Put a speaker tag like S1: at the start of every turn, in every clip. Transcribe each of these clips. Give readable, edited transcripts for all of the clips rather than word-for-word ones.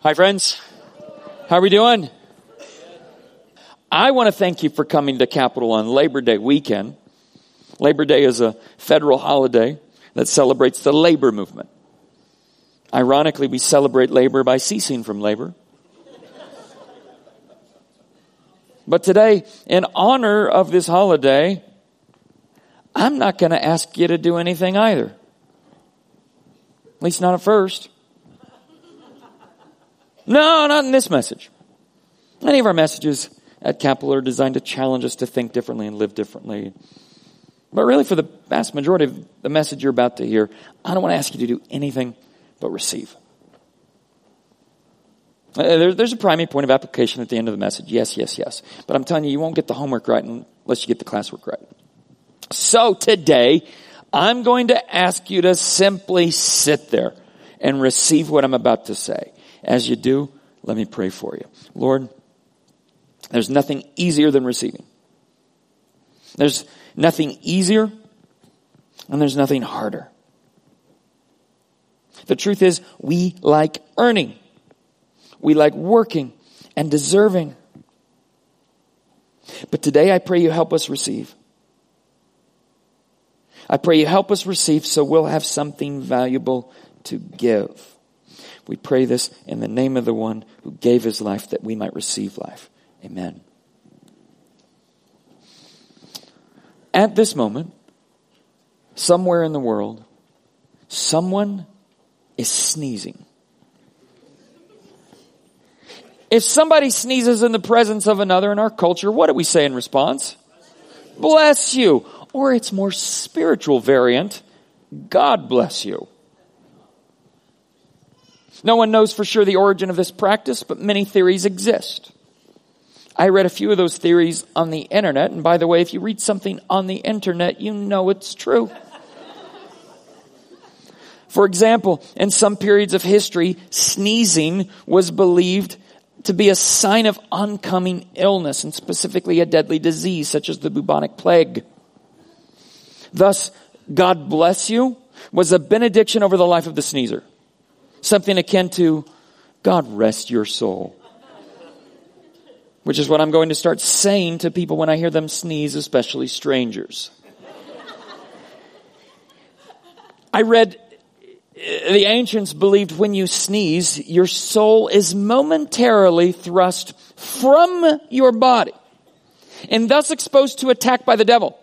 S1: Hi, friends. How are we doing? I want to thank you for coming to Capitol on Labor Day weekend. Labor Day is a federal holiday that celebrates the labor movement. Ironically, we celebrate labor by ceasing from labor. But today, in honor of this holiday, I'm not going to ask you to do anything either. At least not at first. No, not in this message. Many of our messages at Capitol are designed to challenge us to think differently and live differently. But really, for the vast majority of the message you're about to hear, I don't want to ask you to do anything but receive. There's a primary point of application at the end of the message. Yes. But I'm telling you, you won't get the homework right unless you get the classwork right. So today, I'm going to ask you to simply sit there and receive what I'm about to say. As you do, let me pray for you. Lord, there's nothing easier than receiving. There's nothing easier and there's nothing harder. The truth is, we like earning. We like working and deserving. But today I pray you help us receive. I pray you help us receive so we'll have something valuable to give. We pray this in the name of the one who gave his life that we might receive life. Amen. At this moment, somewhere in the world, someone is sneezing. If somebody sneezes in the presence of another in our culture, what do we say in response? Bless you. Or its more spiritual variant, God bless you. No one knows for sure the origin of this practice, but many theories exist. I read a few of those theories on the internet, and by the way, if you read something on the internet, you know it's true. For example, in some periods of history, sneezing was believed to be a sign of oncoming illness, and specifically a deadly disease such as the bubonic plague. Thus, God bless you was a benediction over the life of the sneezer. Something akin to, God rest your soul. Which is what I'm going to start saying to people when I hear them sneeze, especially strangers. I read the ancients believed when you sneeze, your soul is momentarily thrust from your body and thus exposed to attack by the devil.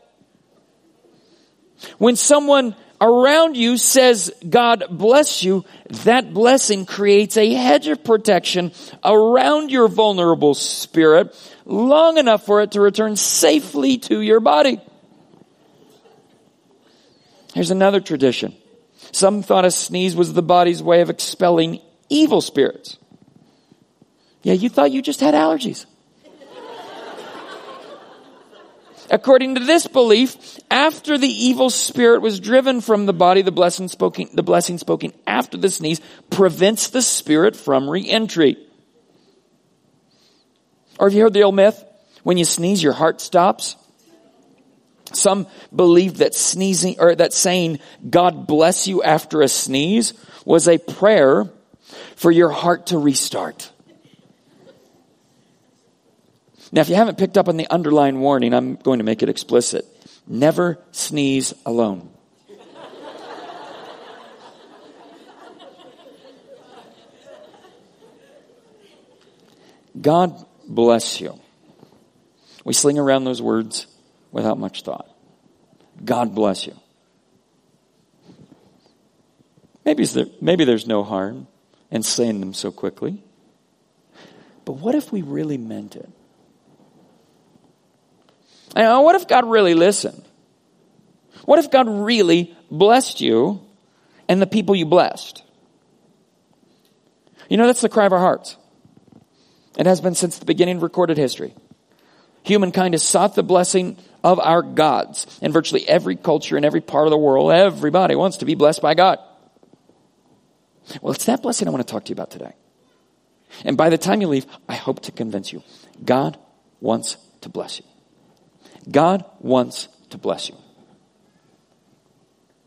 S1: When someone around you says, God bless you, that blessing creates a hedge of protection around your vulnerable spirit long enough for it to return safely to your body. Here's another tradition. Some thought a sneeze was the body's way of expelling evil spirits. Yeah, you thought you just had allergies. According to this belief, after the evil spirit was driven from the body, the blessing spoken after the sneeze prevents the spirit from re-entry. Or have you heard the old myth? When you sneeze, your heart stops. Some believed that sneezing, or that saying, God bless you after a sneeze was a prayer for your heart to restart. Now, if you haven't picked up on the underlying warning, I'm going to make it explicit. Never sneeze alone. God bless you. We sling around those words without much thought. God bless you. Maybe there's no harm in saying them so quickly. But what if we really meant it? And what if God really listened? What if God really blessed you and the people you blessed? You know, that's the cry of our hearts. It has been since the beginning of recorded history. Humankind has sought the blessing of our gods. In virtually every culture in every part of the world, everybody wants to be blessed by God. Well, it's that blessing I want to talk to you about today. And by the time you leave, I hope to convince you. God wants to bless you. God wants to bless you.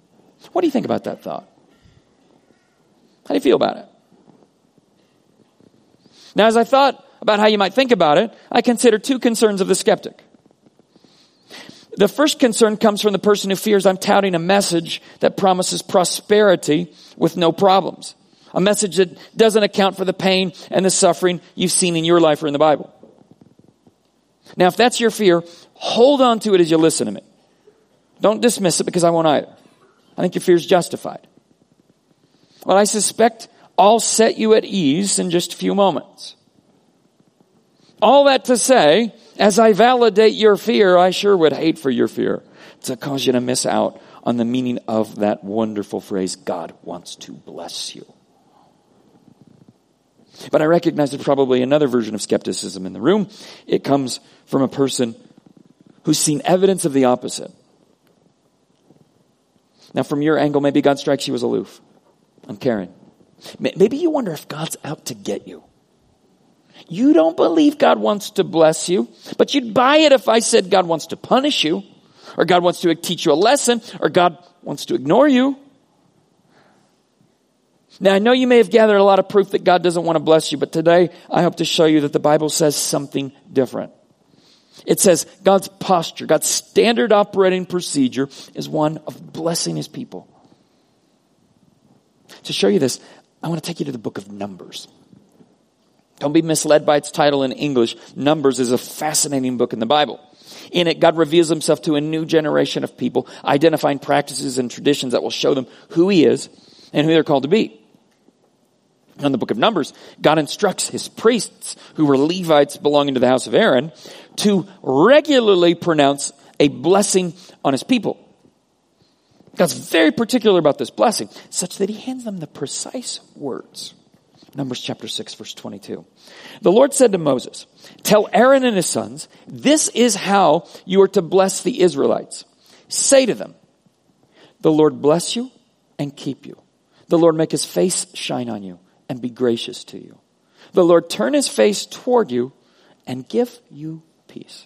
S1: What do you think about that thought? How do you feel about it? Now, as I thought about how you might think about it, I consider two concerns of the skeptic. The first concern comes from the person who fears I'm touting a message that promises prosperity with no problems. A message that doesn't account for the pain and the suffering you've seen in your life or in the Bible. Now, if that's your fear, hold on to it as you listen to me. Don't dismiss it, because I won't either. I think your fear is justified. Well, I suspect I'll set you at ease in just a few moments. All that to say, as I validate your fear, I sure would hate for your fear to cause you to miss out on the meaning of that wonderful phrase, God wants to bless you. But I recognize there's probably another version of skepticism in the room. It comes from a person who's seen evidence of the opposite. Now, from your angle, maybe God strikes you as aloof, uncaring. Maybe you wonder if God's out to get you. You don't believe God wants to bless you, but you'd buy it if I said God wants to punish you, or God wants to teach you a lesson, or God wants to ignore you. Now, I know you may have gathered a lot of proof that God doesn't want to bless you, but today I hope to show you that the Bible says something different. It says God's posture, God's standard operating procedure is one of blessing his people. To show you this, I want to take you to the book of Numbers. Don't be misled by its title in English. Numbers is a fascinating book in the Bible. In it, God reveals himself to a new generation of people, identifying practices and traditions that will show them who he is and who they're called to be. In the book of Numbers, God instructs his priests, who were Levites belonging to the house of Aaron, to regularly pronounce a blessing on his people. God's very particular about this blessing, such that he hands them the precise words. Numbers chapter 6, verse 22. The Lord said to Moses, "Tell Aaron and his sons, this is how you are to bless the Israelites. Say to them, the Lord bless you and keep you. The Lord make his face shine on you and be gracious to you. The Lord turn his face toward you and give you peace."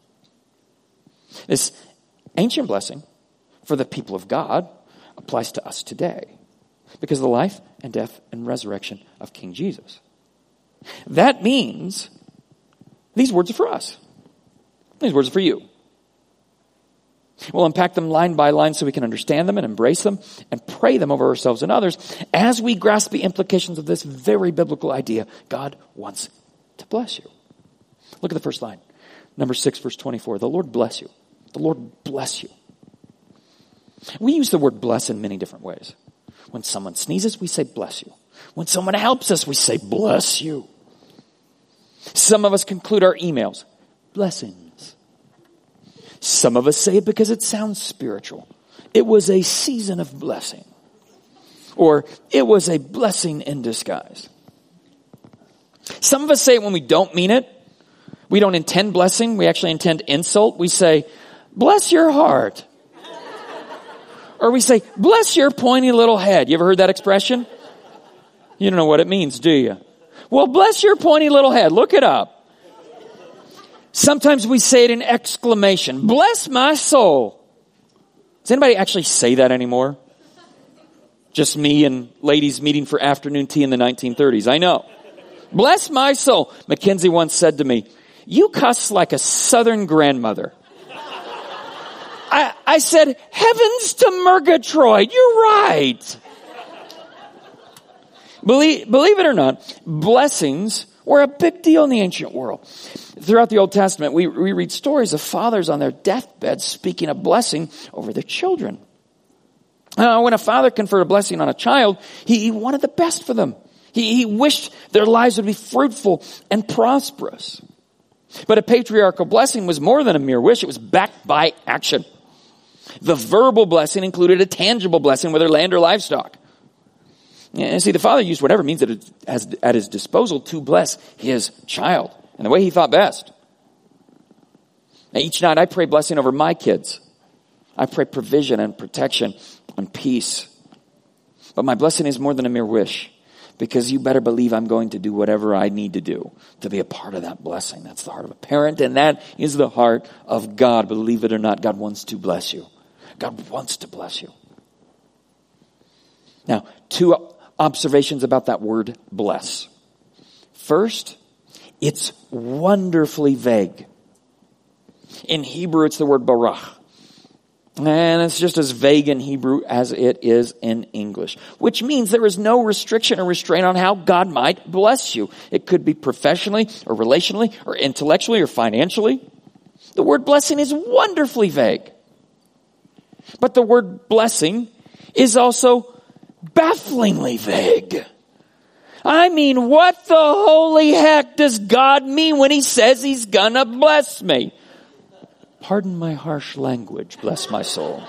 S1: This ancient blessing for the people of God applies to us today because of the life and death and resurrection of King Jesus. That means these words are for us. These words are for you. We'll unpack them line by line so we can understand them and embrace them and pray them over ourselves and others as we grasp the implications of this very biblical idea. God wants to bless you. Look at the first line. Numbers 6, verse 24. The Lord bless you. The Lord bless you. We use the word bless in many different ways. When someone sneezes, we say bless you. When someone helps us, we say bless you. Some of us conclude our emails, blessings. Some of us say it because it sounds spiritual. It was a season of blessing. Or it was a blessing in disguise. Some of us say it when we don't mean it. We don't intend blessing. We actually intend insult. We say, bless your heart. Or we say, bless your pointy little head. You ever heard that expression? You don't know what it means, do you? Well, bless your pointy little head. Look it up. Sometimes we say it in exclamation. Bless my soul. Does anybody actually say that anymore? Just me and ladies meeting for afternoon tea in the 1930s. I know. Bless my soul. Mackenzie once said to me, you cuss like a Southern grandmother. I said, heavens to Murgatroyd. You're right. Believe it or not, blessings were a big deal in the ancient world. Throughout the Old Testament, we read stories of fathers on their deathbed speaking a blessing over their children. When a father conferred a blessing on a child, he wanted the best for them. He wished their lives would be fruitful and prosperous. But a patriarchal blessing was more than a mere wish. It was backed by action. The verbal blessing included a tangible blessing, whether land or livestock. And see, the father used whatever means that has at his disposal to bless his child in the way he thought best. Now, each night I pray blessing over my kids. I pray provision and protection and peace. But my blessing is more than a mere wish, because you better believe I'm going to do whatever I need to do to be a part of that blessing. That's the heart of a parent, and that is the heart of God. Believe it or not, God wants to bless you. God wants to bless you. Now, two observations about that word bless. First, it's wonderfully vague. In Hebrew, it's the word barach. And it's just as vague in Hebrew as it is in English, which means there is no restriction or restraint on how God might bless you. It could be professionally or relationally or intellectually or financially. The word blessing is wonderfully vague. But the word blessing is also bafflingly vague. I mean, what the holy heck does God mean when he says he's gonna bless me? Pardon my harsh language, bless my soul.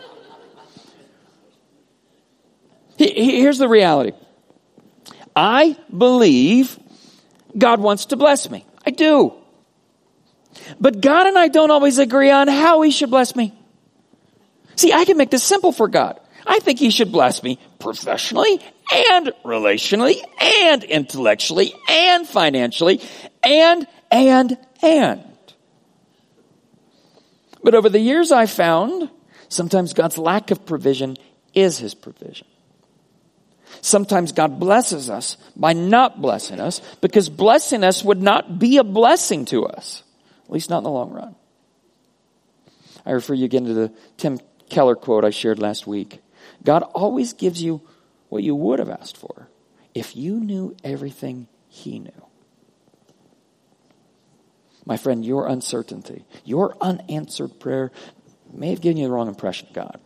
S1: Here's the reality. I believe God wants to bless me. I do. But God and I don't always agree on how he should bless me. See, I can make this simple for God. I think he should bless me professionally and relationally and intellectually and financially and. But over the years I found sometimes God's lack of provision is his provision. Sometimes God blesses us by not blessing us because blessing us would not be a blessing to us, at least not in the long run. I refer you again to the Tim Keller quote I shared last week. God always gives you what you would have asked for if you knew everything he knew. My friend, your uncertainty, your unanswered prayer may have given you the wrong impression of God.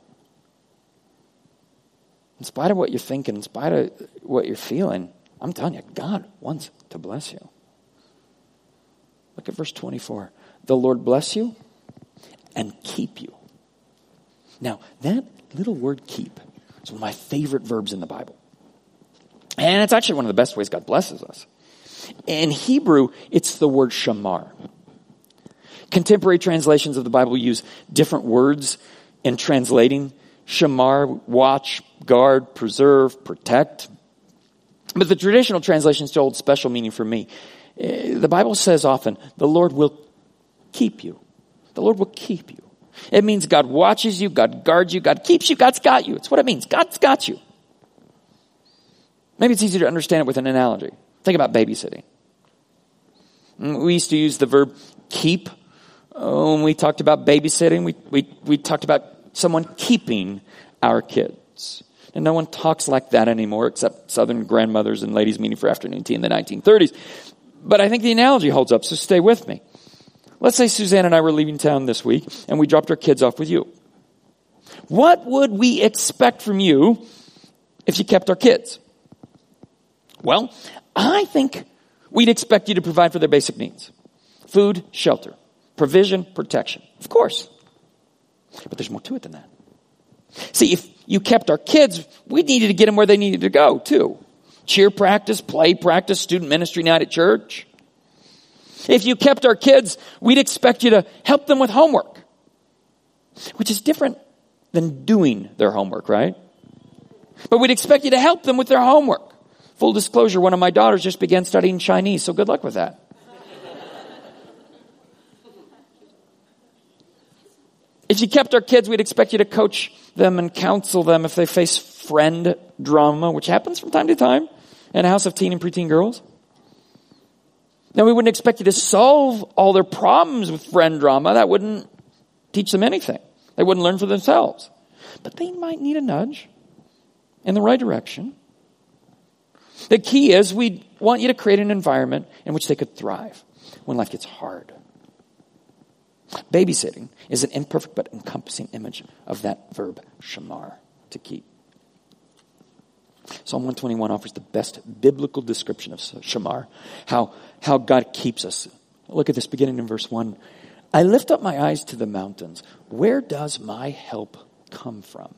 S1: In spite of what you're thinking, in spite of what you're feeling, I'm telling you, God wants to bless you. Look at verse 24. The Lord bless you and keep you. Now, that little word keep is one of my favorite verbs in the Bible. And it's actually one of the best ways God blesses us. In Hebrew, it's the word shamar. Contemporary translations of the Bible use different words in translating shamar: watch, guard, preserve, protect. But the traditional translations hold special meaning for me. The Bible says often, the Lord will keep you. The Lord will keep you. It means God watches you, God guards you, God keeps you, God's got you. It's what it means. God's got you. Maybe it's easier to understand it with an analogy. Think about babysitting. We used to use the verb keep. When we talked about babysitting, we talked about someone keeping our kids. And no one talks like that anymore except Southern grandmothers and ladies' meeting for afternoon tea in the 1930s. But I think the analogy holds up, so stay with me. Let's say Suzanne and I were leaving town this week and we dropped our kids off with you. What would we expect from you if you kept our kids? Well, I think we'd expect you to provide for their basic needs. Food, shelter, provision, protection. Of course. But there's more to it than that. See, if you kept our kids, we needed to get them where they needed to go, too. Cheer practice, play practice, student ministry night at church. If you kept our kids, we'd expect you to help them with homework, which is different than doing their homework, right? But we'd expect you to help them with their homework. Full disclosure, one of my daughters just began studying Chinese, so good luck with that. If you kept our kids, we'd expect you to coach them and counsel them if they face friend drama, which happens from time to time in a house of teen and preteen girls. Now, we wouldn't expect you to solve all their problems with friend drama. That wouldn't teach them anything. They wouldn't learn for themselves. But they might need a nudge in the right direction. The key is we want you to create an environment in which they could thrive when life gets hard. Babysitting is an imperfect but encompassing image of that verb shamar, to keep. Psalm 121 offers the best biblical description of shamar, how God keeps us. Look at this beginning in verse 1. I lift up my eyes to the mountains. Where does my help come from?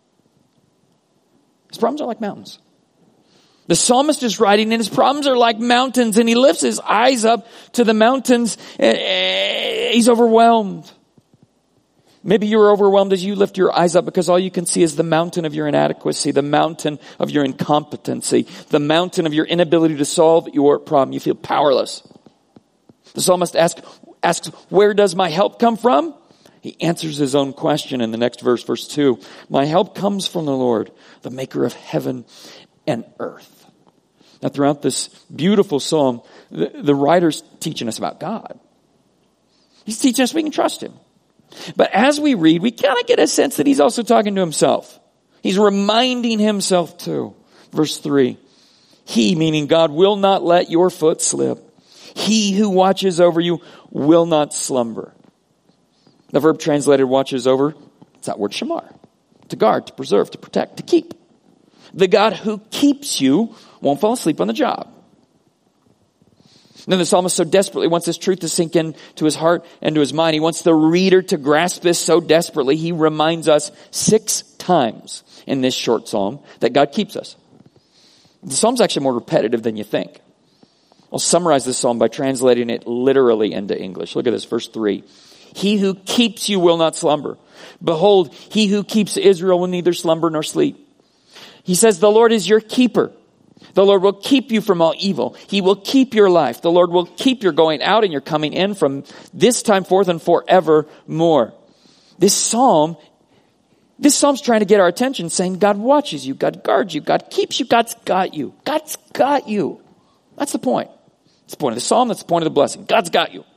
S1: His problems are like mountains. The psalmist is writing, and his problems are like mountains, and he lifts his eyes up to the mountains. He's overwhelmed. Maybe you're overwhelmed as you lift your eyes up because all you can see is the mountain of your inadequacy, the mountain of your incompetency, the mountain of your inability to solve your problem. You feel powerless. The psalmist asks, where does my help come from? He answers his own question in the next verse, verse 2. My help comes from the Lord, the maker of heaven and earth. Now, throughout this beautiful psalm, the writer's teaching us about God. He's teaching us we can trust him. But as we read, we kind of get a sense that he's also talking to himself. He's reminding himself too. Verse 3, he, meaning God, will not let your foot slip. He who watches over you will not slumber. The verb translated watches over, it's that word shamar. To guard, to preserve, to protect, to keep. The God who keeps you won't fall asleep on the job. Then the psalmist so desperately wants this truth to sink in to his heart and to his mind. He wants the reader to grasp this so desperately. He reminds us 6 times in this short psalm that God keeps us. The psalm's actually more repetitive than you think. I'll summarize this psalm by translating it literally into English. Look at this, verse 3. He who keeps you will not slumber. Behold, he who keeps Israel will neither slumber nor sleep. He says, the Lord is your keeper. The Lord will keep you from all evil. He will keep your life. The Lord will keep your going out and your coming in from this time forth and forevermore. This psalm's trying to get our attention, saying God watches you, God guards you, God keeps you, God's got you. God's got you. That's the point. That's the point of the psalm. That's the point of the blessing. God's got you.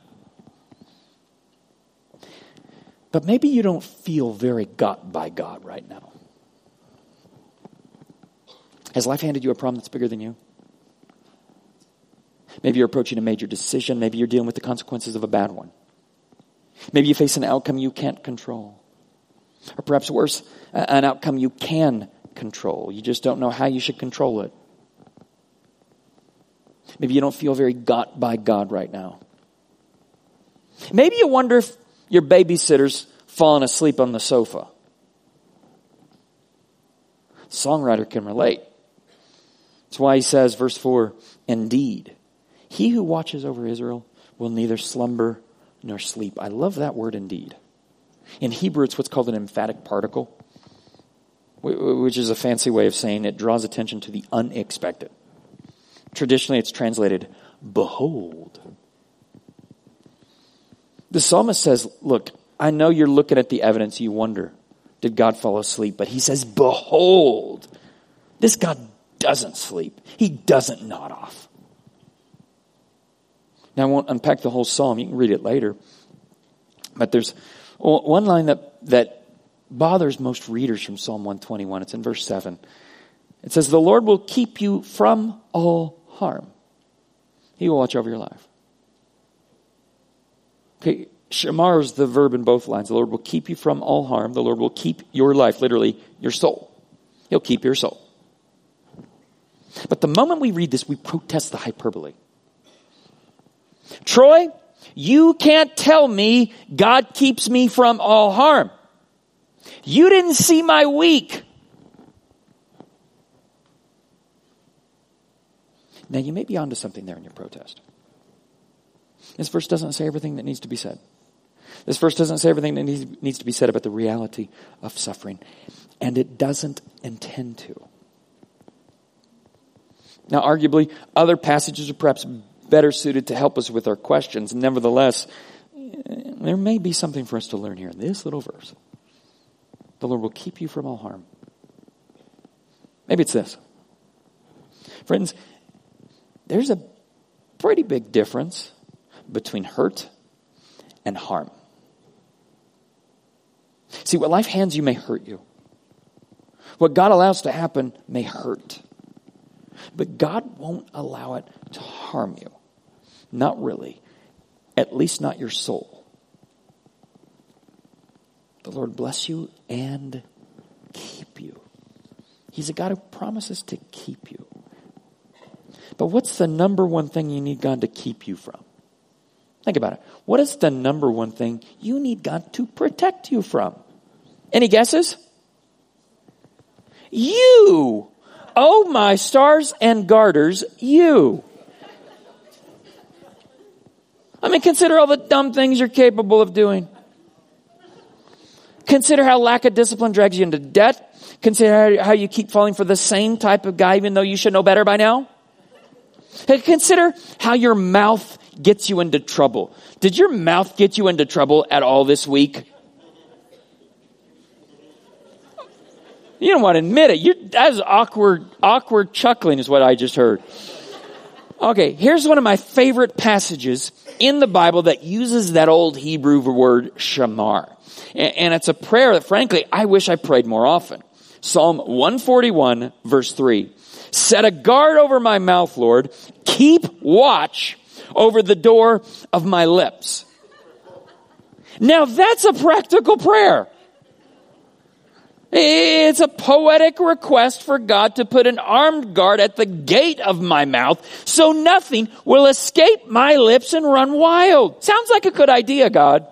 S1: But maybe you don't feel very got by God right now. Has life handed you a problem that's bigger than you? Maybe you're approaching a major decision. Maybe you're dealing with the consequences of a bad one. Maybe you face an outcome you can't control. Or perhaps worse, an outcome you can control. You just don't know how you should control it. Maybe you don't feel very got by God right now. Maybe you wonder if your babysitter's fallen asleep on the sofa. The songwriter can relate. That's why he says, verse 4, indeed, he who watches over Israel will neither slumber nor sleep. I love that word, indeed. In Hebrew, it's what's called an emphatic particle, which is a fancy way of saying it draws attention to the unexpected. Traditionally, it's translated, behold. The psalmist says, look, I know you're looking at the evidence, you wonder, did God fall asleep? But he says, behold, this God doesn't sleep. He doesn't nod off. Now, I won't unpack the whole psalm. You can read it later. But there's one line that bothers most readers from Psalm 121. It's in verse 7. It says, the Lord will keep you from all harm. He will watch over your life. Okay, shamar is the verb in both lines. The Lord will keep you from all harm. The Lord will keep your life, literally your soul. He'll keep your soul. But the moment we read this, we protest the hyperbole. Troy, you can't tell me God keeps me from all harm. You didn't see my week. Now, you may be onto something there in your protest. This verse doesn't say everything that needs to be said. This verse doesn't say everything that needs to be said about the reality of suffering. And it doesn't intend to. Now, arguably, other passages are perhaps better suited to help us with our questions. Nevertheless, there may be something for us to learn here in this little verse. The Lord will keep you from all harm. Maybe it's this. Friends, there's a pretty big difference between hurt and harm. See, what life hands you may hurt you. What God allows to happen may hurt. But God won't allow it to harm you. Not really. At least not your soul. The Lord bless you and keep you. He's a God who promises to keep you. But what's the number one thing you need God to keep you from? Think about it. What is the number one thing you need God to protect you from? Any guesses? You. Oh, my stars and garters, you. I mean, consider all the dumb things you're capable of doing. Consider how lack of discipline drags you into debt. Consider how you keep falling for the same type of guy even though you should know better by now. Consider how your mouth gets you into trouble. Did your mouth get you into trouble at all this week? You don't want to admit it. That is awkward chuckling is what I just heard. Okay, here's one of my favorite passages in the Bible that uses that old Hebrew word shamar. And it's a prayer that, frankly, I wish I prayed more often. Psalm 141, verse 3. Set a guard over my mouth, Lord. Keep watch over the door of my lips. Now that's a practical prayer. It's a poetic request for God to put an armed guard at the gate of my mouth so nothing will escape my lips and run wild. Sounds like a good idea, God.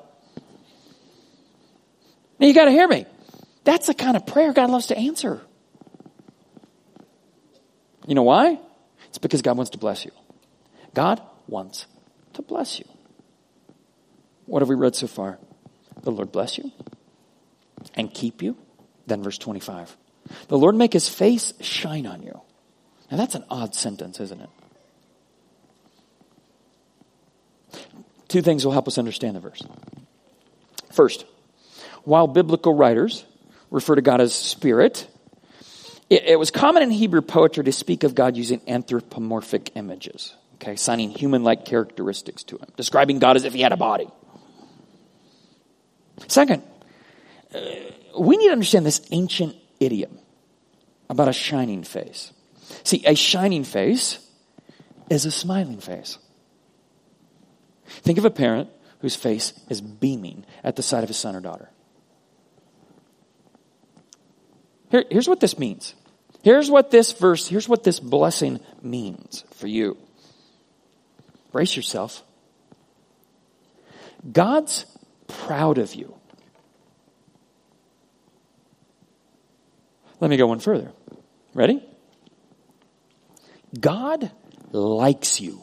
S1: Now you got to hear me. That's the kind of prayer God loves to answer. You know why? It's because God wants to bless you. God wants to bless you. What have we read so far? The Lord bless you and keep you. Then verse 25. The Lord make his face shine on you. Now that's an odd sentence, isn't it? Two things will help us understand the verse. First, while biblical writers refer to God as spirit, it was common in Hebrew poetry to speak of God using anthropomorphic images, okay, assigning human-like characteristics to him, describing God as if he had a body. Second, we need to understand this ancient idiom about a shining face. See, a shining face is a smiling face. Think of a parent whose face is beaming at the sight of his son or daughter. Here's what this means. Here's what this blessing means for you. Brace yourself. God's proud of you. Let me go one further. Ready? God likes you.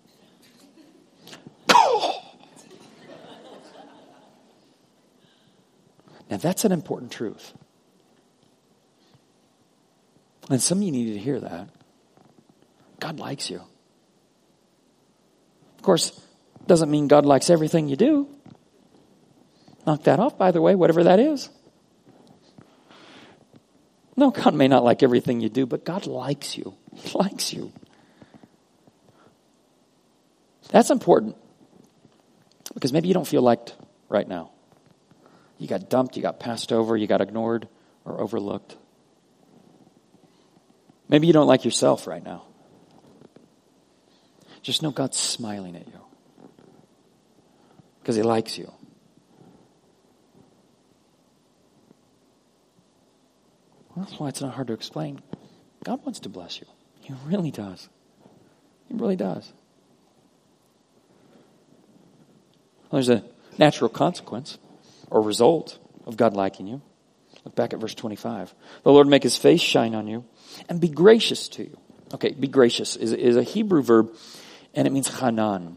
S1: Now that's an important truth. And some of you need to hear that. God likes you. Of course, doesn't mean God likes everything you do. Knock that off, by the way, whatever that is. No, God may not like everything you do, but God likes you. He likes you. That's important because maybe you don't feel liked right now. You got dumped, you got passed over, you got ignored or overlooked. Maybe you don't like yourself right now. Just know God's smiling at you because he likes you. Well, that's why it's not hard to explain. God wants to bless you. He really does. He really does. Well, there's a natural consequence or result of God liking you. Look back at verse 25. The Lord make his face shine on you and be gracious to you. Okay, be gracious is a Hebrew verb, and it means chanan.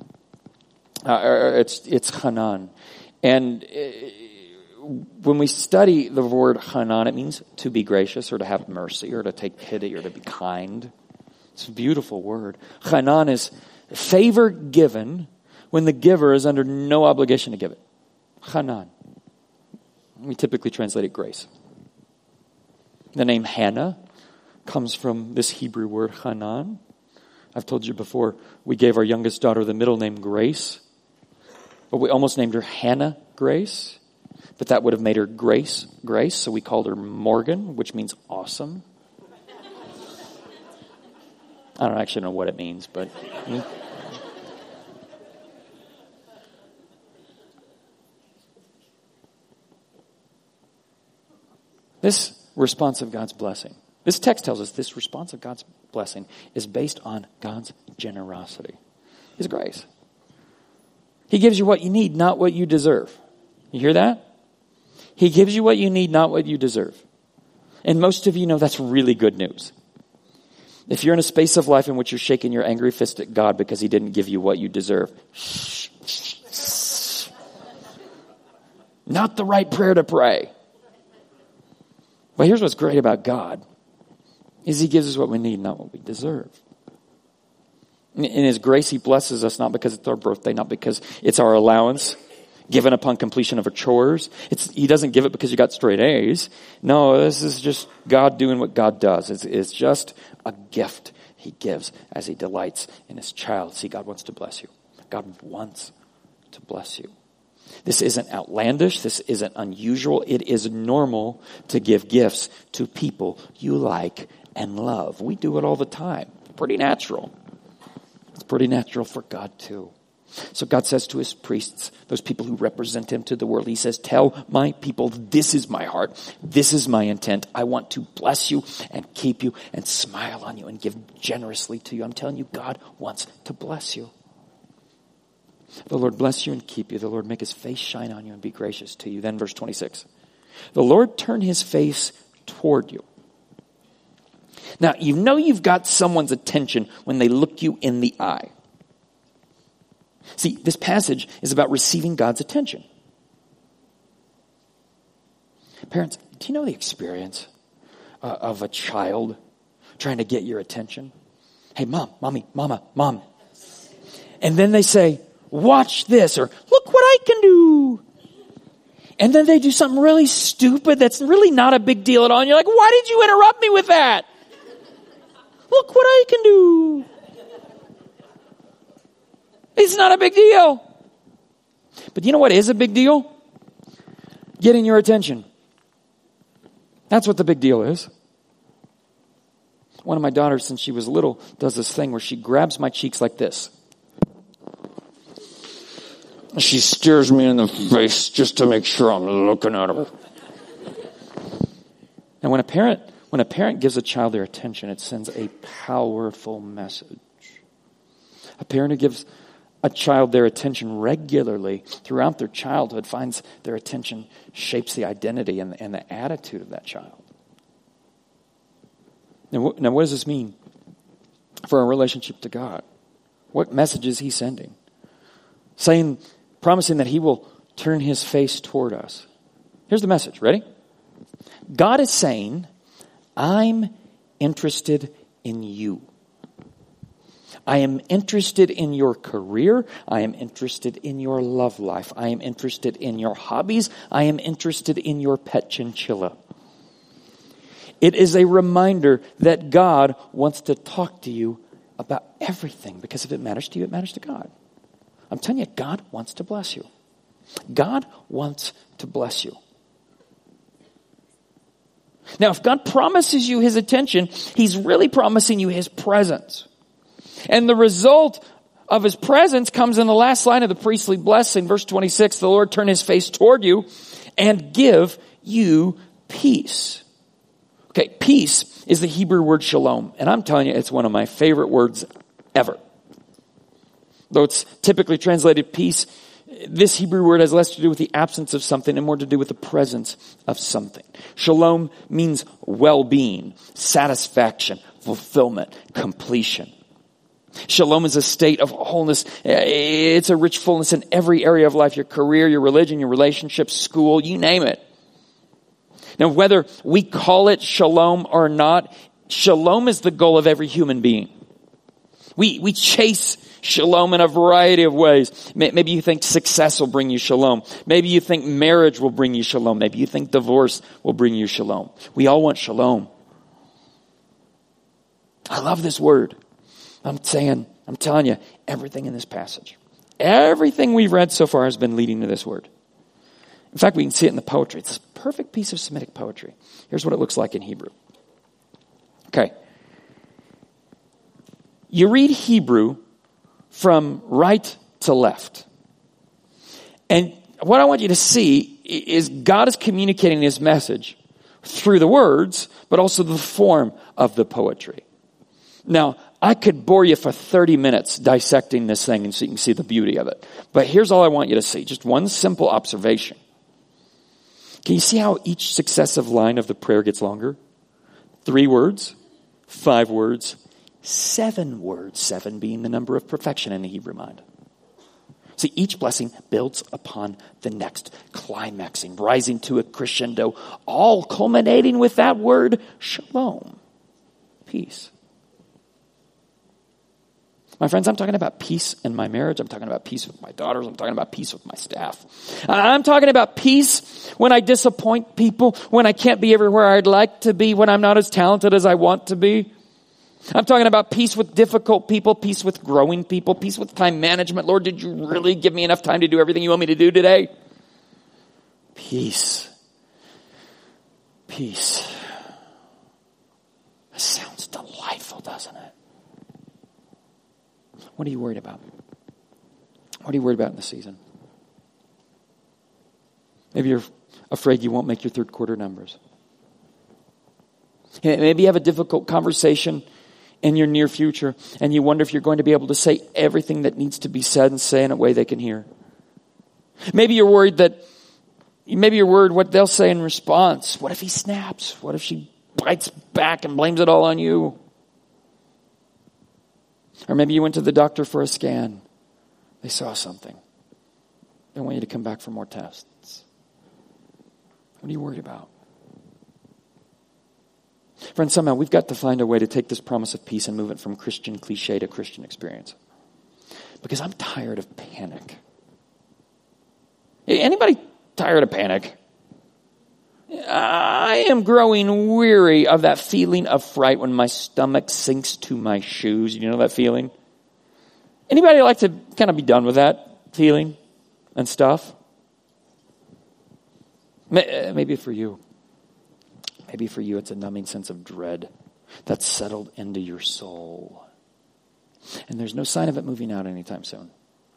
S1: It's chanan. And when we study the word chanan, it means to be gracious or to have mercy or to take pity or to be kind. It's a beautiful word. Chanan is favor given when the giver is under no obligation to give it. Chanan. We typically translate it grace. The name Hannah comes from this Hebrew word Hanan. I've told you before, we gave our youngest daughter the middle name Grace, but we almost named her Hannah Grace, but that would have made her Grace, so we called her Morgan, which means awesome. I don't actually know what it means, but... This response of God's blessing, this text tells us this response of God's blessing is based on God's generosity, his grace. He gives you what you need, not what you deserve. You hear that? He gives you what you need, not what you deserve. And most of you know that's really good news. If you're in a space of life in which you're shaking your angry fist at God because he didn't give you what you deserve, not the right prayer to pray. But here's what's great about God, is he gives us what we need, not what we deserve. In his grace, he blesses us not because it's our birthday, not because it's our allowance given upon completion of our chores. He doesn't give it because you got straight A's. No, this is just God doing what God does. It's just a gift he gives as he delights in his child. See, God wants to bless you. God wants to bless you. This isn't outlandish. This isn't unusual. It is normal to give gifts to people you like and love. We do it all the time. Pretty natural. It's pretty natural for God too. So God says to his priests, those people who represent him to the world, he says, tell my people, this is my heart. This is my intent. I want to bless you and keep you and smile on you and give generously to you. I'm telling you, God wants to bless you. The Lord bless you and keep you. The Lord make his face shine on you and be gracious to you. Then verse 26. The Lord turn his face toward you. Now, you know you've got someone's attention when they look you in the eye. See, this passage is about receiving God's attention. Parents, do you know the experience of a child trying to get your attention? Hey, mom, mommy, mama, mom. And then they say, watch this, or look what I can do. And then they do something really stupid that's really not a big deal at all. And you're like, why did you interrupt me with that? Look what I can do. It's not a big deal. But you know what is a big deal? Getting your attention. That's what the big deal is. One of my daughters, since she was little, does this thing where she grabs my cheeks like this. She stares me in the face just to make sure I'm looking at her. And when a parent gives a child their attention, it sends a powerful message. A parent who gives a child their attention regularly throughout their childhood finds their attention shapes the identity and the attitude of that child. Now, what does this mean for our relationship to God? What message is he sending? Promising that he will turn his face toward us. Here's the message. Ready? God is saying, I'm interested in you. I am interested in your career. I am interested in your love life. I am interested in your hobbies. I am interested in your pet chinchilla. It is a reminder that God wants to talk to you about everything, because if it matters to you, it matters to God. I'm telling you, God wants to bless you. God wants to bless you. Now, if God promises you his attention, he's really promising you his presence. And the result of his presence comes in the last line of the priestly blessing, verse 26, the Lord turn his face toward you and give you peace. Okay, peace is the Hebrew word shalom. And I'm telling you, it's one of my favorite words ever. Though it's typically translated peace, this Hebrew word has less to do with the absence of something and more to do with the presence of something. Shalom means well-being, satisfaction, fulfillment, completion. Shalom is a state of wholeness. It's a rich fullness in every area of life, your career, your religion, your relationships, school, you name it. Now, whether we call it shalom or not, shalom is the goal of every human being. We chase shalom in a variety of ways. Maybe you think success will bring you shalom. Maybe you think marriage will bring you shalom. Maybe you think divorce will bring you shalom. We all want shalom. I love this word. I'm telling you, everything in this passage, everything we've read so far has been leading to this word. In fact, we can see it in the poetry. It's a perfect piece of Semitic poetry. Here's what it looks like in Hebrew. Okay. You read Hebrew from right to left. And what I want you to see is God is communicating his message through the words, but also the form of the poetry. Now, I could bore you for 30 minutes dissecting this thing and so you can see the beauty of it. But here's all I want you to see. Just one simple observation. Can you see how each successive line of the prayer gets longer? 3 words, 5 words, 7 words, 7 being the number of perfection in the Hebrew mind. See, each blessing builds upon the next, climaxing, rising to a crescendo, all culminating with that word, shalom, peace. My friends, I'm talking about peace in my marriage. I'm talking about peace with my daughters. I'm talking about peace with my staff. I'm talking about peace when I disappoint people, when I can't be everywhere I'd like to be, when I'm not as talented as I want to be. I'm talking about peace with difficult people, peace with growing people, peace with time management. Lord, did you really give me enough time to do everything you want me to do today? Peace. Peace. That sounds delightful, doesn't it? What are you worried about? What are you worried about in this season? Maybe you're afraid you won't make your third quarter numbers. Maybe you have a difficult conversation in your near future, and you wonder if you're going to be able to say everything that needs to be said and say in a way they can hear. Maybe you're worried what they'll say in response. What if he snaps? What if she bites back and blames it all on you? Or maybe you went to the doctor for a scan. They saw something. They want you to come back for more tests. What are you worried about? Friends, somehow we've got to find a way to take this promise of peace and move it from Christian cliche to Christian experience. Because I'm tired of panic. Anybody tired of panic? I am growing weary of that feeling of fright when my stomach sinks to my shoes. You know that feeling? Anybody like to kind of be done with that feeling and stuff? Maybe for you. Maybe for you it's a numbing sense of dread that's settled into your soul. And there's no sign of it moving out anytime soon.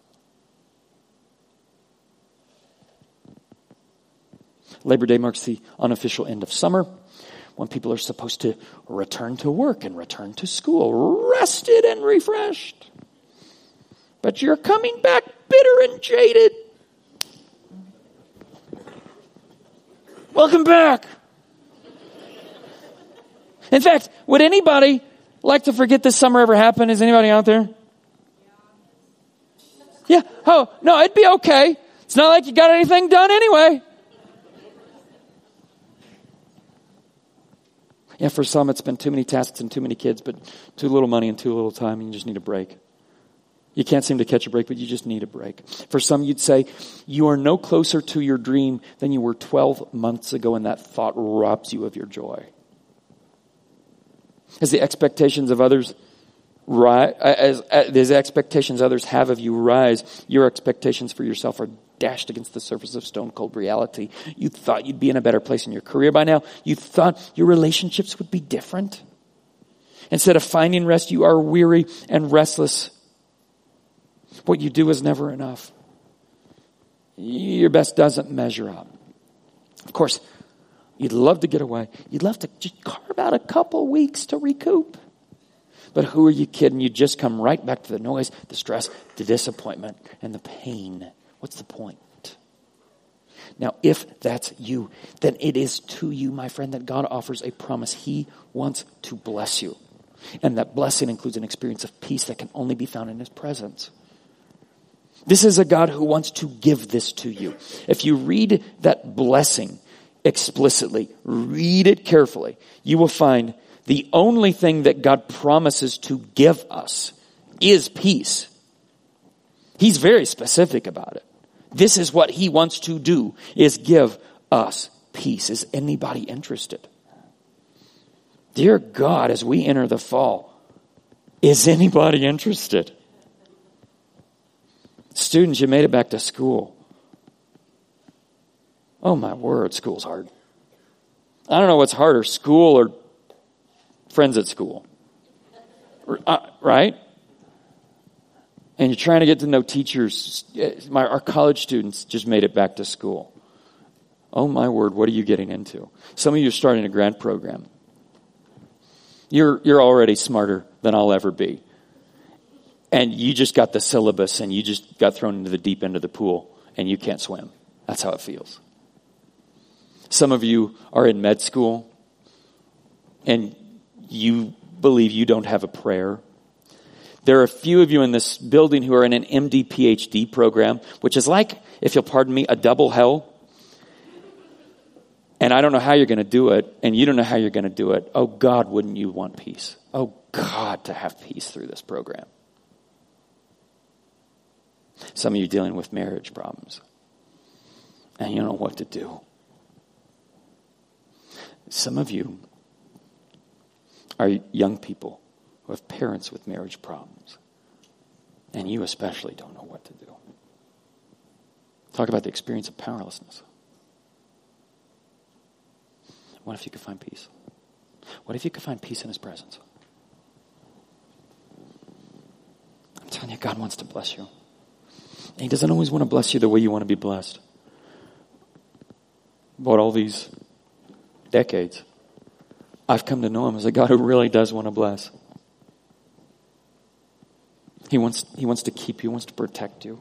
S1: Labor Day marks the unofficial end of summer, when people are supposed to return to work and return to school, rested and refreshed. But you're coming back bitter and jaded. Welcome back. In fact, would anybody like to forget this summer ever happened? Is anybody out there? Yeah. Oh, no, it'd be okay. It's not like you got anything done anyway. Yeah, for some it's been too many tasks and too many kids, but too little money and too little time, and you just need a break. You can't seem to catch a break, but you just need a break. For some, you'd say, you are no closer to your dream than you were 12 months ago, and that thought robs you of your joy. As the expectations of others rise, as expectations others have of you rise, your expectations for yourself are dashed against the surface of stone-cold reality. You thought you'd be in a better place in your career by now. You thought your relationships would be different. Instead of finding rest, you are weary and restless. What you do is never enough. Your best doesn't measure up. Of course, you'd love to get away. You'd love to just carve out a couple weeks to recoup. But who are you kidding? You just come right back to the noise, the stress, the disappointment, and the pain. What's the point? Now, if that's you, then it is to you, my friend, that God offers a promise. He wants to bless you. And that blessing includes an experience of peace that can only be found in His presence. This is a God who wants to give this to you. If you read that blessing explicitly, read it carefully, you will find the only thing that God promises to give us is peace. He's very specific about it. This is what He wants to do, is give us peace. Is anybody interested? Dear God, as we enter the fall, is anybody interested? Students, you made it back to school. Oh my word, school's hard. I don't know what's harder, school or friends at school. Right? And you're trying to get to know teachers. Our college students just made it back to school. Oh my word, what are you getting into? Some of you are starting a grad program. You're already smarter than I'll ever be. And you just got the syllabus and you just got thrown into the deep end of the pool and you can't swim. That's how it feels. Some of you are in med school and you believe you don't have a prayer. There are a few of you in this building who are in an MD PhD program, which is like, if you'll pardon me, a double hell. And I don't know how you're going to do it, and you don't know how you're going to do it. Oh God, wouldn't you want peace? Oh God, to have peace through this program. Some of you dealing with marriage problems, and you don't know what to do. Some of you are young people who have parents with marriage problems. And you especially don't know what to do. Talk about the experience of powerlessness. What if you could find peace? What if you could find peace in his presence? I'm telling you, God wants to bless you. And he doesn't always want to bless you the way you want to be blessed. But all these decades, I've come to know him as a God who really does want to bless. He wants to keep you, wants to protect you.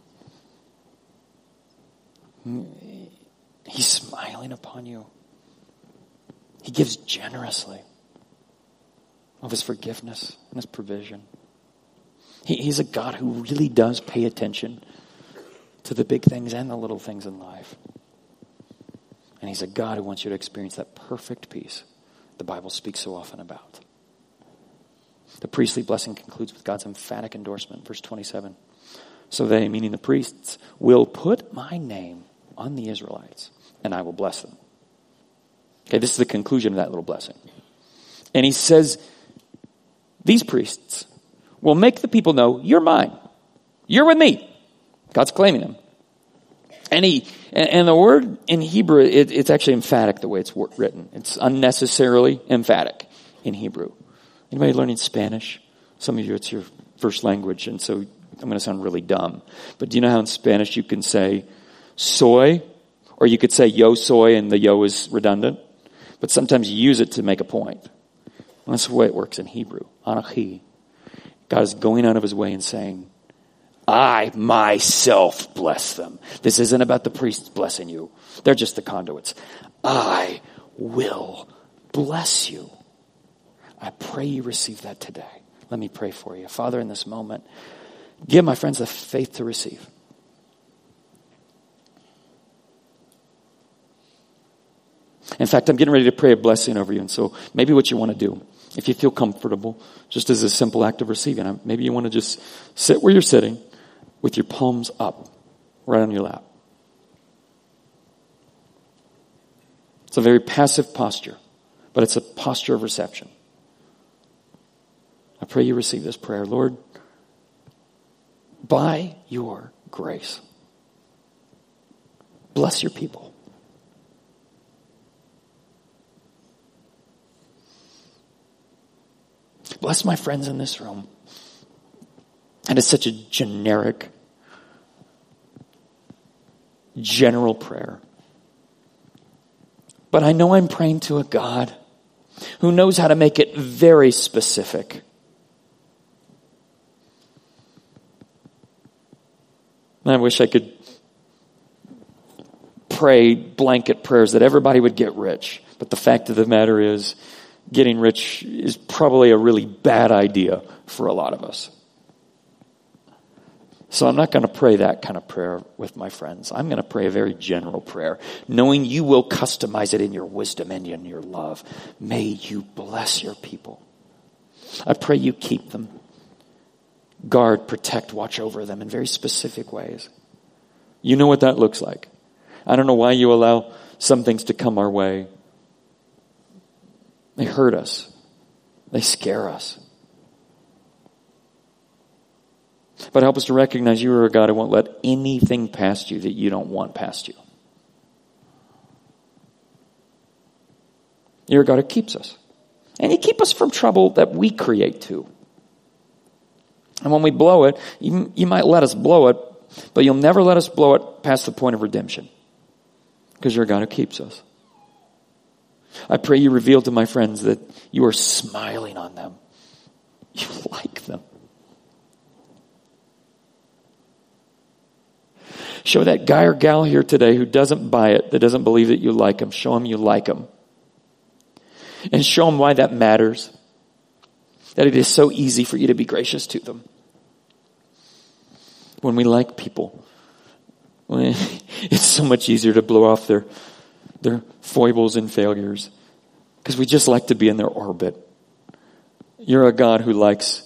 S1: He's smiling upon you. He gives generously of his forgiveness and his provision. He's a God who really does pay attention to the big things and the little things in life. And he's a God who wants you to experience that perfect peace the Bible speaks so often about. The priestly blessing concludes with God's emphatic endorsement. Verse 27. So they, meaning the priests, will put my name on the Israelites, and I will bless them. Okay, this is the conclusion of that little blessing. And he says, these priests will make the people know, you're mine. You're with me. God's claiming them. And the word in Hebrew, it's actually emphatic the way it's written. It's unnecessarily emphatic in Hebrew. Anybody learning Spanish? Some of you, it's your first language, and so I'm going to sound really dumb. But do you know how in Spanish you can say soy, or you could say yo soy, and the yo is redundant? But sometimes you use it to make a point. And that's the way it works in Hebrew. Anachi. God is going out of his way and saying, I myself bless them. This isn't about the priests blessing you. They're just the conduits. I will bless you. I pray you receive that today. Let me pray for you. Father, in this moment, give my friends the faith to receive. In fact, I'm getting ready to pray a blessing over you. And so maybe what you want to do, if you feel comfortable, just as a simple act of receiving, maybe you want to just sit where you're sitting with your palms up, right on your lap. It's a very passive posture, but it's a posture of reception. I pray you receive this prayer. Lord, by your grace, bless your people. Bless my friends in this room. And it's such a generic, general prayer. But I know I'm praying to a God who knows how to make it very specific. And I wish I could pray blanket prayers that everybody would get rich. But the fact of the matter is, getting rich is probably a really bad idea for a lot of us. So I'm not going to pray that kind of prayer with my friends. I'm going to pray a very general prayer, knowing you will customize it in your wisdom and in your love. May you bless your people. I pray you keep them. Guard, protect, watch over them in very specific ways. You know what that looks like. I don't know why you allow some things to come our way. They hurt us. They scare us. But help us to recognize you are a God who won't let anything past you that you don't want past you. You're a God who keeps us. And you keep us from trouble that we create too. And when we blow it, you might let us blow it, but you'll never let us blow it past the point of redemption. Because you're a God who keeps us. I pray you reveal to my friends that you are smiling on them. You like them. Show that guy or gal here today who doesn't buy it, that doesn't believe that you like them. Show them you like them. And show them why that matters. That it is so easy for you to be gracious to them. When we like people, it's so much easier to blow off their foibles and failures because we just like to be in their orbit. You're a God who likes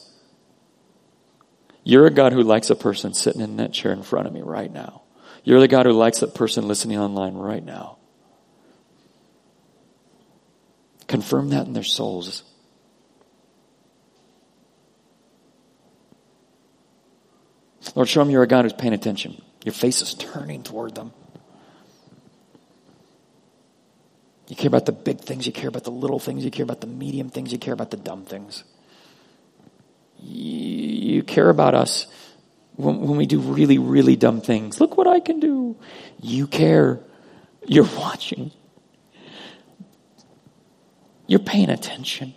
S1: a person sitting in that chair in front of me right now. You're the God who likes that person listening online right now. Confirm that in their souls. Lord, show them you're a God who's paying attention. Your face is turning toward them. You care about the big things. You care about the little things. You care about the medium things. You care about the dumb things. You care about us when we do really, really dumb things. Look what I can do. You care. You're watching. You're paying attention.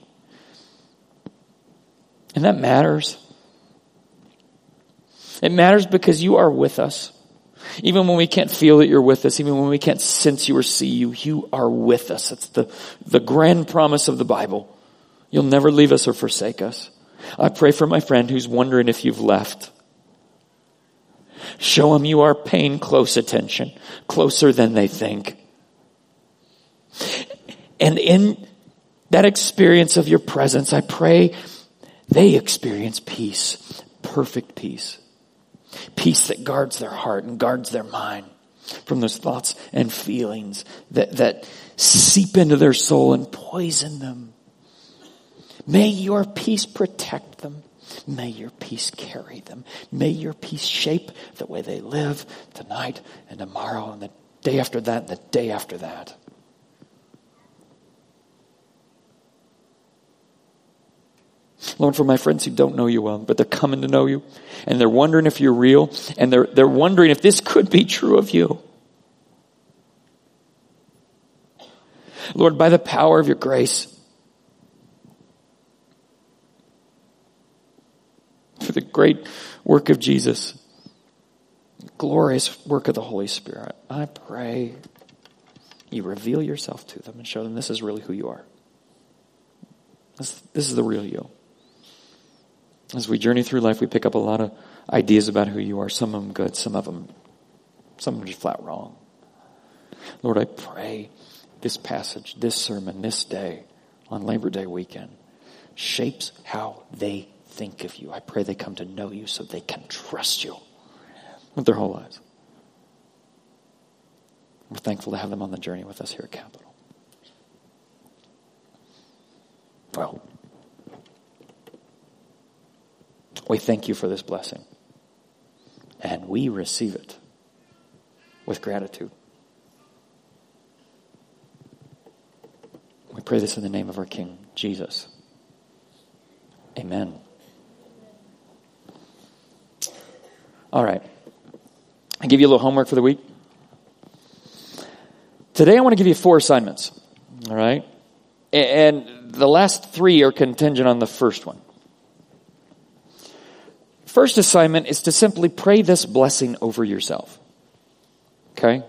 S1: And that matters. It matters because you are with us. Even when we can't feel that you're with us, even when we can't sense you or see you, you are with us. It's the grand promise of the Bible. You'll never leave us or forsake us. I pray for my friend who's wondering if you've left. Show him you are paying close attention, closer than they think. And in that experience of your presence, I pray they experience peace, perfect peace. Peace that guards their heart and guards their mind from those thoughts and feelings that seep into their soul and poison them. May your peace protect them. May your peace carry them. May your peace shape the way they live tonight and tomorrow and the day after that and the day after that. Lord, for my friends who don't know you well, but they're coming to know you, and they're wondering if you're real, and they're wondering if this could be true of you. Lord, by the power of your grace, for the great work of Jesus, glorious work of the Holy Spirit, I pray you reveal yourself to them and show them this is really who you are. This is the real you. As we journey through life, we pick up a lot of ideas about who you are. Some of them good, some of them just flat wrong. Lord, I pray this passage, this sermon, this day on Labor Day weekend shapes how they think of you. I pray they come to know you so they can trust you with their whole lives. We're thankful to have them on the journey with us here at Capital. Well, we thank you for this blessing, and we receive it with gratitude. We pray this in the name of our King, Jesus. Amen. All right. I give you a little homework for the week. Today I want to give you 4 assignments. All right? And the last 3 are contingent on the first one. First assignment is to simply pray this blessing over yourself. Okay?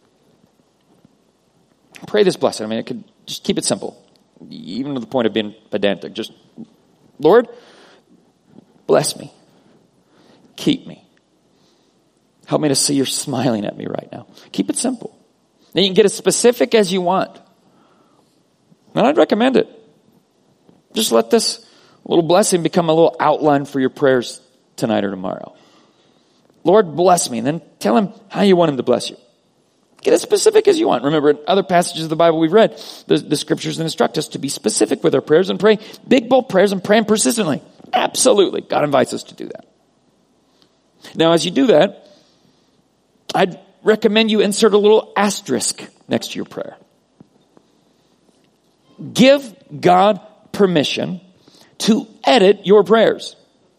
S1: Pray this blessing. I mean, it could just keep it simple. Even to the point of being pedantic. Just, Lord, bless me. Keep me. Help me to see you're smiling at me right now. Keep it simple. Then you can get as specific as you want. And I'd recommend it. Just let this little blessing become a little outline for your prayers tonight or tomorrow. Lord, bless me. And then tell him how you want him to bless you. Get as specific as you want. Remember, in other passages of the Bible we've read, the scriptures instruct us to be specific with our prayers and pray big, bold prayers and pray them persistently. Absolutely. God invites us to do that. Now, as you do that, I'd recommend you insert a little asterisk next to your prayer. Give God permission to edit your prayers.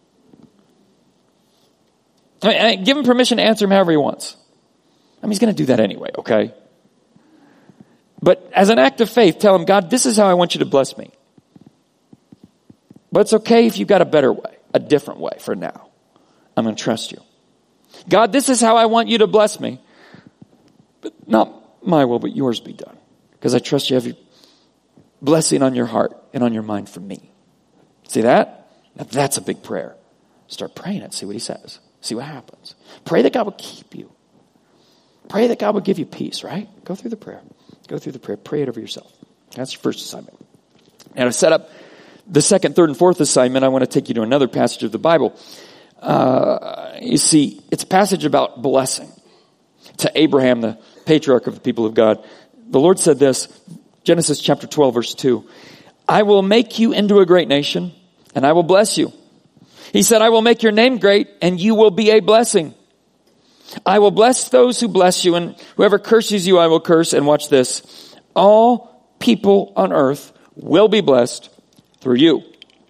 S1: I mean, give him permission to answer him however he wants. I mean, he's going to do that anyway, okay? But as an act of faith, tell him, God, this is how I want you to bless me. But it's okay if you've got a better way, a different way for now. I'm going to trust you. God, this is how I want you to bless me. But not my will, but yours be done. Because I trust you have your blessing on your heart and on your mind for me. See that? Now that's a big prayer. Start praying it. See what he says. See what happens. Pray that God will keep you. Pray that God will give you peace, right? Go through the prayer. Go through the prayer. Pray it over yourself. That's your first assignment. Now to set up the second, third, and fourth assignment, I want to take you to another passage of the Bible. You see, it's a passage about blessing. To Abraham, the patriarch of the people of God, the Lord said this, Genesis chapter 12, verse 2, I will make you into a great nation, and I will bless you, He said, I will make your name great and you will be a blessing. I will bless those who bless you, and whoever curses you I will curse. And watch this. All people on earth will be blessed through you.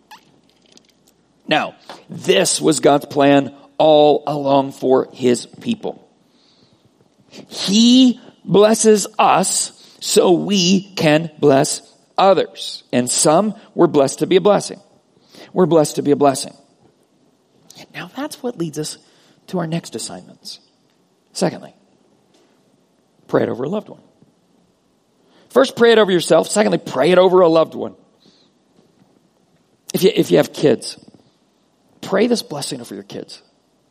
S1: Now, this was God's plan all along for his people. He blesses us so we can bless others. And some we're blessed to be a blessing. We're blessed to be a blessing. Now that's what leads us to our next assignments. Secondly, pray it over a loved one. First, pray it over yourself. Secondly, pray it over a loved one. If you have kids, pray this blessing over your kids.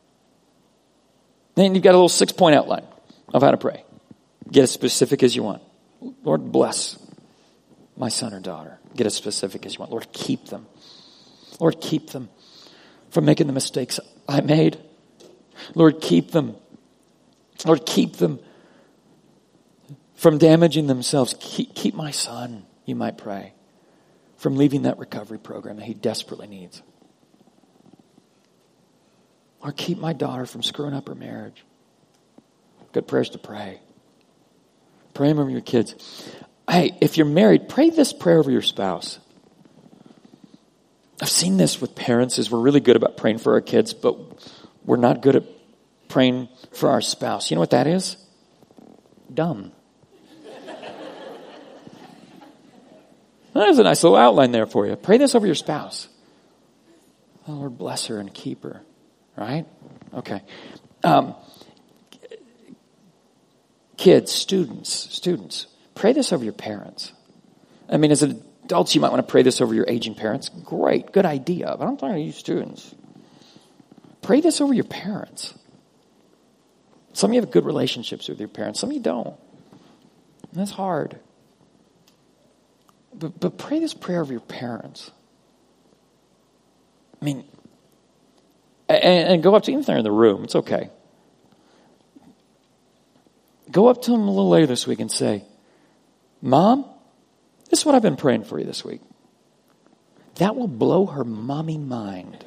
S1: Then you've got a little 6-point outline of how to pray. Get as specific as you want. Lord, bless my son or daughter. Get as specific as you want. Lord, keep them. Lord, keep them from making the mistakes I made. Lord, keep them. Lord, keep them from damaging themselves. Keep my son, you might pray, from leaving that recovery program that he desperately needs. Lord, keep my daughter from screwing up her marriage. Good prayers to pray. Pray them over your kids. Hey, if you're married, pray this prayer over your spouse. I've seen this with parents is we're really good about praying for our kids, but we're not good at praying for our spouse. You know what that is? Dumb. There's a nice little outline there for you. Pray this over your spouse. Oh, Lord, bless her and keep her. Right? Okay. Kids, students, pray this over your parents. I mean, as adults, you might want to pray this over your aging parents. Great, good idea. But I'm talking to you students. Pray this over your parents. Some of you have good relationships with your parents. Some of you don't. And that's hard. But pray this prayer over your parents. I mean, and go up to, even if they're in the room, it's okay. Go up to them a little later this week and say, Mom, this is what I've been praying for you this week. That will blow her mommy mind.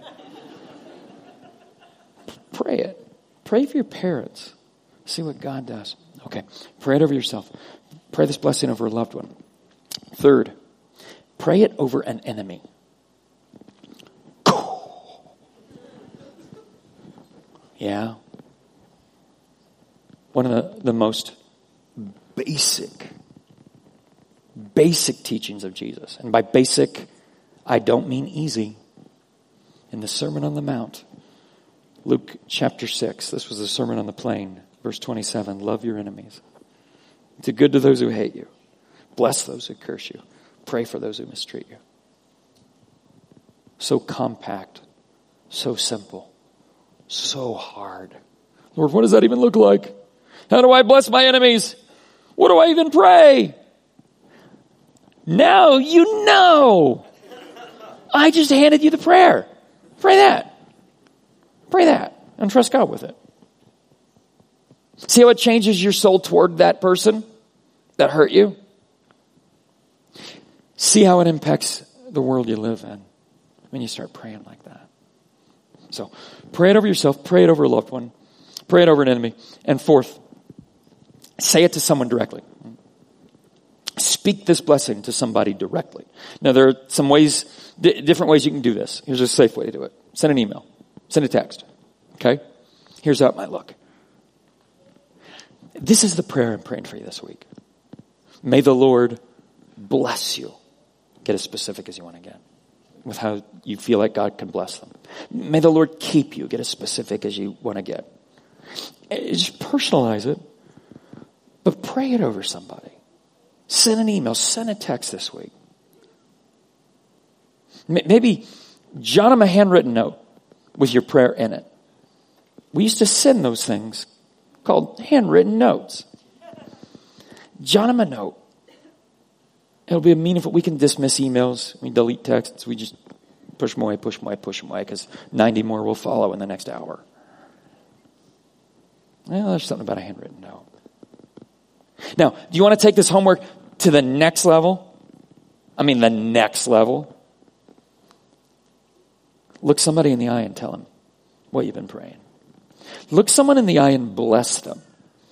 S1: Pray it. Pray for your parents. See what God does. Okay. Pray it over yourself. Pray this blessing over a loved one. Third, pray it over an enemy. Yeah. One of the most basic teachings of Jesus. And by basic, I don't mean easy. In the Sermon on the Mount, Luke chapter 6, this was the Sermon on the Plain, verse 27, love your enemies. Do good to those who hate you. Bless those who curse you. Pray for those who mistreat you. So compact, so simple, so hard. Lord, what does that even look like? How do I bless my enemies? What do I even pray? Now you know. I just handed you the prayer. Pray that. Pray that. And trust God with it. See how it changes your soul toward that person that hurt you? See how it impacts the world you live in when you start praying like that. So, pray it over yourself. Pray it over a loved one. Pray it over an enemy. And fourth, say it to someone directly. Speak this blessing to somebody directly. Now, there are some ways, different ways you can do this. Here's a safe way to do it. Send an email. Send a text. Okay? Here's how it might look. This is the prayer I'm praying for you this week. May the Lord bless you. Get as specific as you want to get with how you feel like God can bless them. May the Lord keep you. Get as specific as you want to get. Just personalize it, but pray it over somebody. Send an email. Send a text this week. Maybe jot them a handwritten note with your prayer in it. We used to send those things called handwritten notes. Jot them a note. It'll be meaningful. We can dismiss emails. We delete texts. We just push them away, because 90 more will follow in the next hour. Well, there's something about a handwritten note. Now, do you want to take this homework to the next level? I mean, the next level. Look somebody in the eye and tell them what you've been praying. Look someone in the eye and bless them,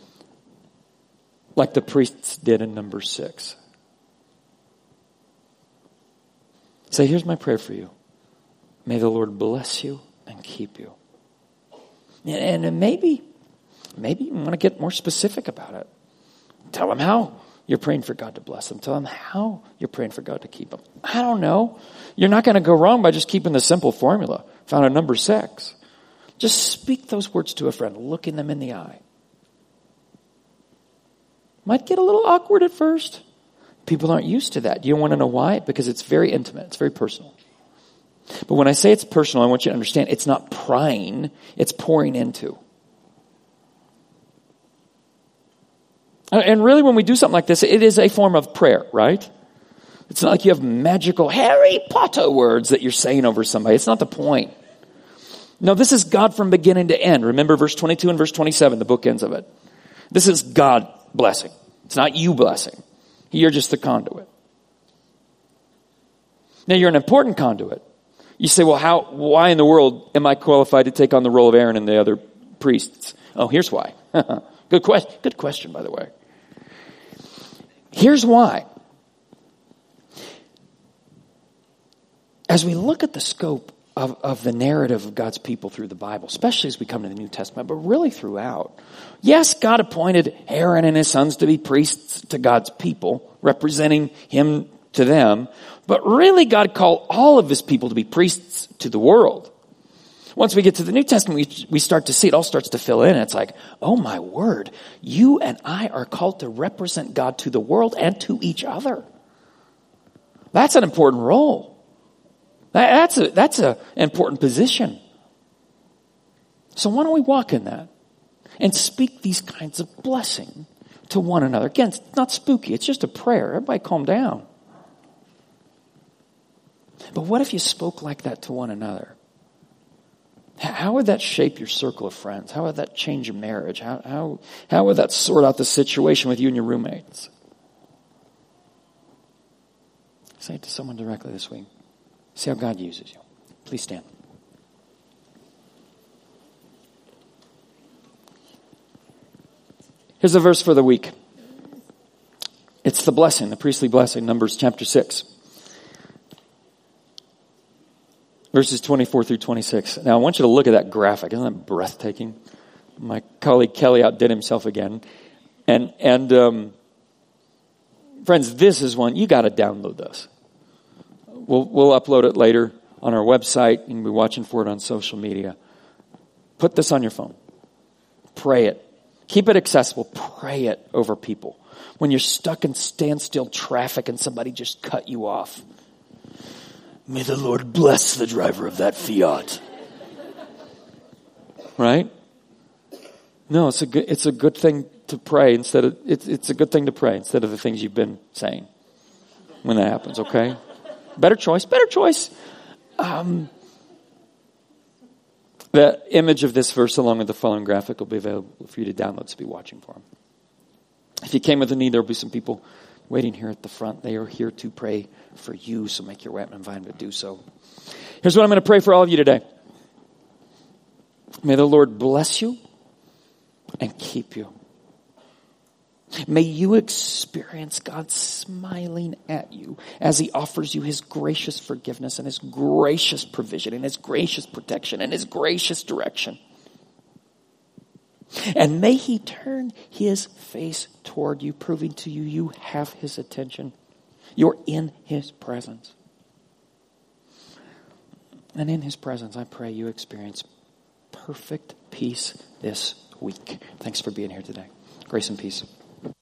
S1: like the priests did in number 6. Say, here's my prayer for you. May the Lord bless you and keep you. And maybe you want to get more specific about it. Tell them how you're praying for God to bless them. Tell them how you're praying for God to keep them. I don't know. You're not going to go wrong by just keeping the simple formula found in number 6. Just speak those words to a friend, looking them in the eye. Might get a little awkward at first. People aren't used to that. You want to know why? Because it's very intimate. It's very personal. But when I say it's personal, I want you to understand it's not prying. It's pouring into. And really when we do something like this, it is a form of prayer, right? It's not like you have magical Harry Potter words that you're saying over somebody. It's not the point. No, this is God from beginning to end. Remember verse 22 and verse 27, the bookends of it. This is God blessing. It's not you blessing. You're just the conduit. Now you're an important conduit. You say, well, why in the world am I qualified to take on the role of Aaron and the other priests? Oh, here's why. Good question, by the way. Here's why. As we look at the scope of the narrative of God's people through the Bible, especially as we come to the New Testament, but really throughout. Yes, God appointed Aaron and his sons to be priests to God's people, representing him to them. But really, God called all of his people to be priests to the world. Once we get to the New Testament, we start to see it all starts to fill in. And it's like, oh my word, you and I are called to represent God to the world and to each other. That's an important role. That's an important position. So why don't we walk in that and speak these kinds of blessing to one another? Again, it's not spooky. It's just a prayer. Everybody calm down. But what if you spoke like that to one another? How would that shape your circle of friends? How would that change your marriage? How would that sort out the situation with you and your roommates? Say it to someone directly this week. See how God uses you. Please stand. Here's a verse for the week. It's the blessing, the priestly blessing, Numbers chapter 6. Verses 24 through 26. Now I want you to look at that graphic. Isn't that breathtaking? My colleague Kelly outdid himself again. And friends, this is one, you got to download this. We'll upload it later on our website and be watching for it on social media. Put this on your phone. Pray it. Keep it accessible. Pray it over people. When you're stuck in standstill traffic and somebody just cut you off. May the Lord bless the driver of that Fiat. Right? No, it's a good thing to pray instead of it's a good thing to pray instead of the things you've been saying when that happens, okay? Better choice. The image of this verse along with the following graphic will be available for you to download, so be watching for them. If you came with a need, there will be some people waiting here at the front. They are here to pray for you, so make your way up and invite them to do so. Here's what I'm going to pray for all of you today. May the Lord bless you and keep you. May you experience God smiling at you as he offers you his gracious forgiveness and his gracious provision and his gracious protection and his gracious direction. And may he turn his face toward you, proving to you you have his attention. You're in his presence. And in his presence, I pray you experience perfect peace this week. Thanks for being here today. Grace and peace.